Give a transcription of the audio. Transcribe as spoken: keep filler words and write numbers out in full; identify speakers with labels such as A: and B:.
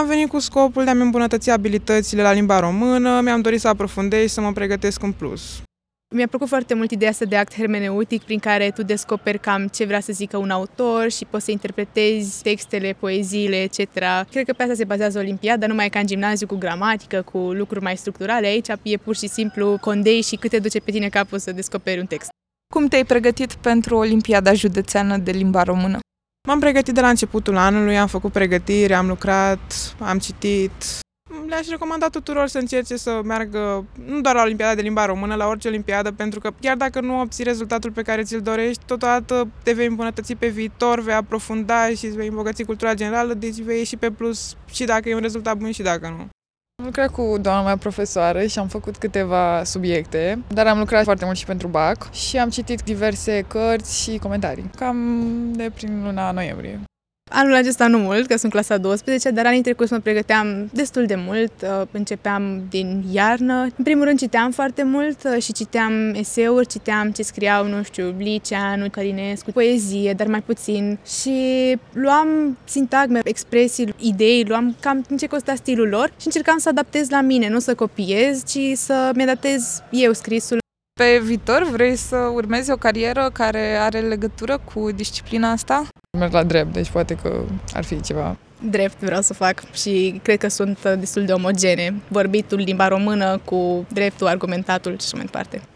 A: Am venit cu scopul de a-mi îmbunătăți abilitățile la limba română, mi-am dorit să aprofundez și să mă pregătesc în plus.
B: Mi-a plăcut foarte mult ideea asta de act hermeneutic prin care tu descoperi cam ce vrea să zică un autor și poți să interpretezi textele, poeziile, et cetera. Cred că pe asta se bazează Olimpiada, numai ca în gimnaziu cu gramatică, cu lucruri mai structurale. Aici e pur și simplu condei și cât te duce pe tine capul să descoperi un text.
C: Cum te-ai pregătit pentru Olimpiada Județeană de Limba Română?
A: M-am pregătit de la începutul anului, am făcut pregătiri, am lucrat, am citit. Le-aș recomanda tuturor să încerce să meargă nu doar la Olimpiada de Limba Română, la orice olimpiadă, pentru că chiar dacă nu obții rezultatul pe care ți-l dorești, totodată te vei îmbunătăți pe viitor, vei aprofunda și îți vei îmbogăți cultura generală, deci vei ieși pe plus și dacă e un rezultat bun și dacă nu.
D: Am lucrat cu doamna mea profesoară și am făcut câteva subiecte, dar am lucrat foarte mult și pentru B A C și am citit diverse cărți și comentarii, cam de prin luna noiembrie.
B: Anul acesta nu mult, că sunt clasa a douăsprezecea, dar anii trecuți mă pregăteam destul de mult, începeam din iarnă. În primul rând citeam foarte mult și citeam eseuri, citeam ce scriau, nu știu, Liceanu, Călinescu, poezie, dar mai puțin. Și luam sintagme, expresii, idei, luam cam în ce consta stilul lor și încercam să adaptez la mine, nu să copiez, ci să-mi adaptez eu scrisul.
C: Pe viitor vrei să urmezi o carieră care are legătură cu disciplina asta?
D: Merg la drept, deci poate că ar fi ceva.
B: Drept vreau să fac și cred că sunt destul de omogene. Vorbitul limba română cu dreptul, argumentatul și așa mai departe.